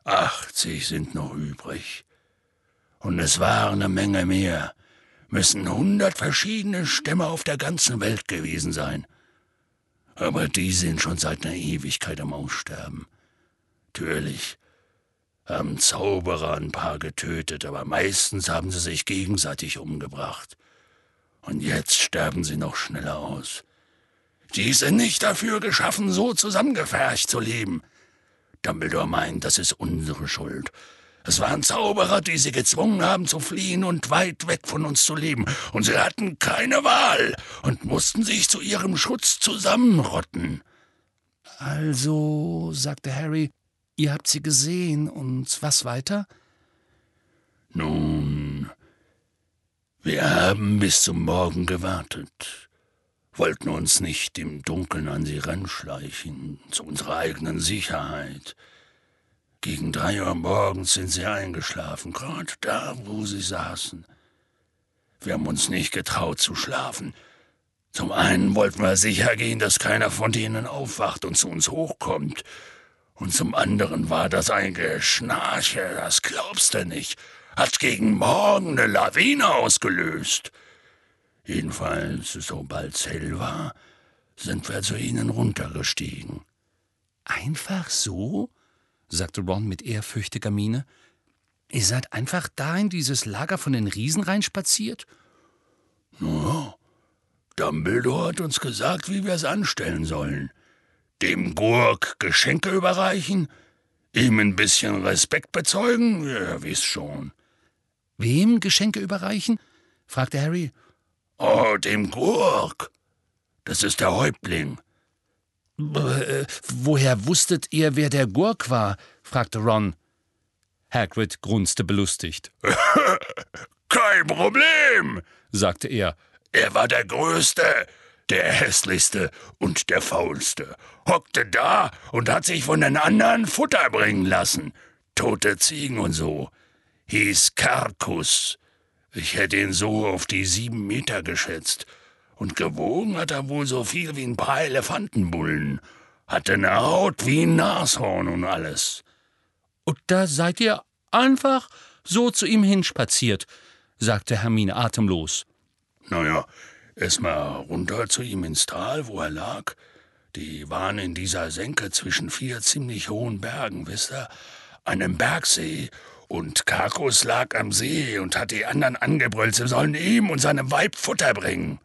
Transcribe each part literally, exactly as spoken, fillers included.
Achtzig sind noch übrig. Und es waren eine Menge mehr. Müssen hundert verschiedene Stämme auf der ganzen Welt gewesen sein. Aber die sind schon seit einer Ewigkeit am Aussterben. Natürlich haben Zauberer ein paar getötet, aber meistens haben sie sich gegenseitig umgebracht. Und jetzt sterben sie noch schneller aus. Die sind nicht dafür geschaffen, so zusammengefercht zu leben. Dumbledore meint, das ist unsere Schuld. Es waren Zauberer, die sie gezwungen haben zu fliehen und weit weg von uns zu leben. Und sie hatten keine Wahl und mussten sich zu ihrem Schutz zusammenrotten. Also, sagte Harry, ihr habt sie gesehen, und was weiter? Nun, wir haben bis zum Morgen gewartet, wollten uns nicht im Dunkeln an sie ranschleichen, zu unserer eigenen Sicherheit. Gegen drei Uhr morgens sind sie eingeschlafen, gerade da, wo sie saßen. Wir haben uns nicht getraut zu schlafen. Zum einen wollten wir sicher gehen, dass keiner von denen aufwacht und zu uns hochkommt. Und zum anderen war das ein Geschnarche, das glaubst du nicht. Hat gegen Morgen eine Lawine ausgelöst. Jedenfalls, sobald es hell war, sind wir zu ihnen runtergestiegen. »Einfach so?« sagte Ron mit ehrfürchtiger Miene. »Ihr seid einfach da in dieses Lager von den Riesen reinspaziert?« »Na, Dumbledore hat uns gesagt, wie wir es anstellen sollen. Dem Gurk Geschenke überreichen, ihm ein bisschen Respekt bezeugen, ihr wisst schon.« »Wem Geschenke überreichen?« fragte Harry. »Oh, dem Gurk. Das ist der Häuptling.« Äh, »Woher wusstet ihr, wer der Gurk war?« fragte Ron. Hagrid grunzte belustigt. »Kein Problem«, sagte er. »Er war der Größte, der Hässlichste und der Faulste. Hockte da und hat sich von den anderen Futter bringen lassen. Tote Ziegen und so. Hieß Carcus. Ich hätte ihn so auf die sieben Meter geschätzt. Und gewogen hat er wohl so viel wie ein paar Elefantenbullen. Hatte eine Haut wie ein Nashorn und alles.« »Und da seid ihr einfach so zu ihm hinspaziert«, sagte Hermine atemlos. »Naja, erst mal runter zu ihm ins Tal, wo er lag. Die waren in dieser Senke zwischen vier ziemlich hohen Bergen, wisst ihr, einem Bergsee. Und Carcus lag am See und hat die anderen angebrüllt, sie sollen ihm und seinem Weib Futter bringen.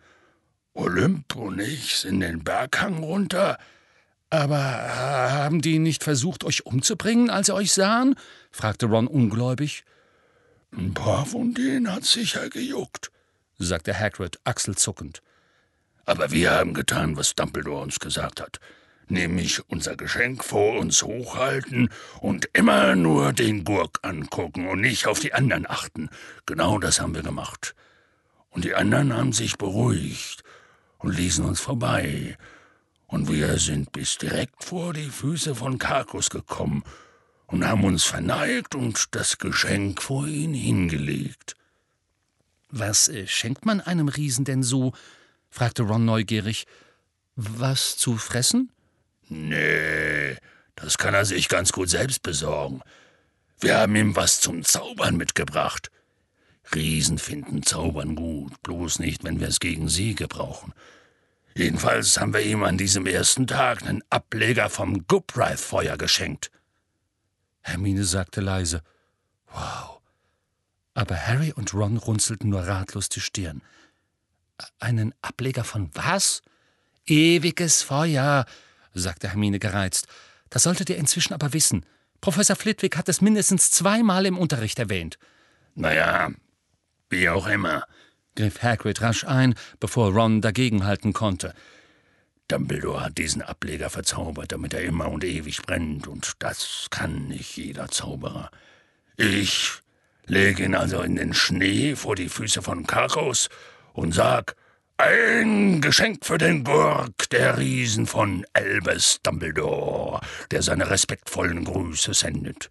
Olymp und ich sind den Berghang runter.« »Aber haben die nicht versucht, euch umzubringen, als sie euch sahen?« fragte Ron ungläubig. »Ein paar von denen hat sicher gejuckt«, sagte Hagrid achselzuckend. »Aber wir haben getan, was Dumbledore uns gesagt hat, nämlich unser Geschenk vor uns hochhalten und immer nur den Gurk angucken und nicht auf die anderen achten. Genau das haben wir gemacht. Und die anderen haben sich beruhigt und ließen uns vorbei. Und wir sind bis direkt vor die Füße von Carcus gekommen und haben uns verneigt und das Geschenk vor ihn hingelegt.« »Was äh, schenkt man einem Riesen denn so?« fragte Ron neugierig. »Was zu fressen?« »Nee, das kann er sich ganz gut selbst besorgen. Wir haben ihm was zum Zaubern mitgebracht. Riesen finden Zaubern gut, bloß nicht, wenn wir es gegen sie gebrauchen. Jedenfalls haben wir ihm an diesem ersten Tag einen Ableger vom Gupwraith-Feuer geschenkt.« Hermine sagte leise, »Wow.« Aber Harry und Ron runzelten nur ratlos die Stirn. »Einen Ableger von was?« »Ewiges Feuer«, sagte Hermine gereizt. »Das solltet ihr inzwischen aber wissen. Professor Flitwick hat es mindestens zweimal im Unterricht erwähnt.« »Naja, wie auch immer«, griff Hagrid rasch ein, bevor Ron dagegenhalten konnte. »Dumbledore hat diesen Ableger verzaubert, damit er immer und ewig brennt, und das kann nicht jeder Zauberer. Ich lege ihn also in den Schnee vor die Füße von Carcus und sag, ein Geschenk für den Gurk, der Riesen von Albus Dumbledore, der seine respektvollen Grüße sendet.«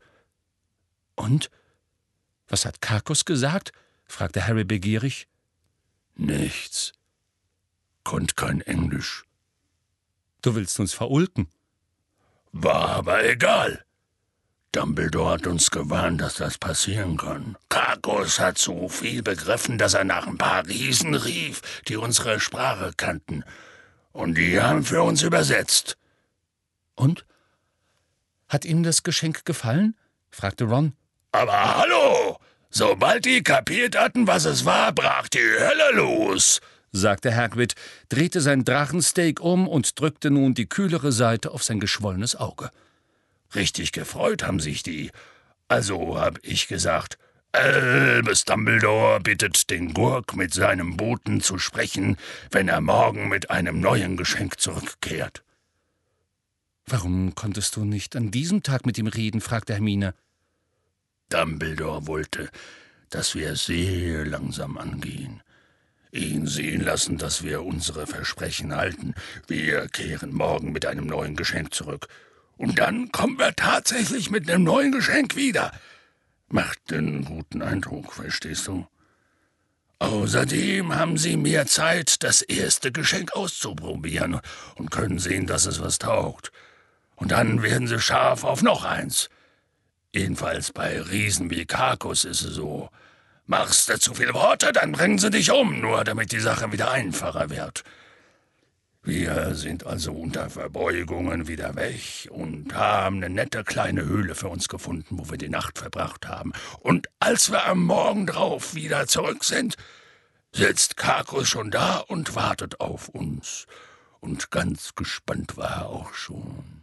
»Und? Was hat Carcus gesagt?« fragte Harry begierig. »Nichts. Konnt kein Englisch.« »Du willst uns verulken?« »War aber egal. Dumbledore hat uns gewarnt, dass das passieren kann. Karkus hat so viel begriffen, dass er nach ein paar Riesen rief, die unsere Sprache kannten. Und die haben für uns übersetzt. Und? Hat Ihnen das Geschenk gefallen? Fragte Ron. Aber hallo! Sobald die kapiert hatten, was es war, brach die Hölle los, sagte Hagrid, drehte sein Drachensteak um und drückte nun die kühlere Seite auf sein geschwollenes Auge. Richtig gefreut haben sich die. Also hab ich gesagt, Albus Dumbledore bittet den Gurk, mit seinem Boten zu sprechen, wenn er morgen mit einem neuen Geschenk zurückkehrt. »Warum konntest du nicht an diesem Tag mit ihm reden?« fragte Hermine. Dumbledore wollte, dass wir es sehr langsam angehen. Ihn sehen lassen, dass wir unsere Versprechen halten. Wir kehren morgen mit einem neuen Geschenk zurück. Und dann kommen wir tatsächlich mit einem neuen Geschenk wieder. Macht einen guten Eindruck, verstehst du? Außerdem haben sie mehr Zeit, das erste Geschenk auszuprobieren und können sehen, dass es was taugt. Und dann werden sie scharf auf noch eins. Jedenfalls bei Riesen wie Karkus ist es so. Machst du zu viele Worte, dann bringen sie dich um, nur damit die Sache wieder einfacher wird. Wir sind also unter Verbeugungen wieder weg und haben eine nette kleine Höhle für uns gefunden, wo wir die Nacht verbracht haben. Und als wir am Morgen drauf wieder zurück sind, sitzt Karkus schon da und wartet auf uns. Und ganz gespannt war er auch schon.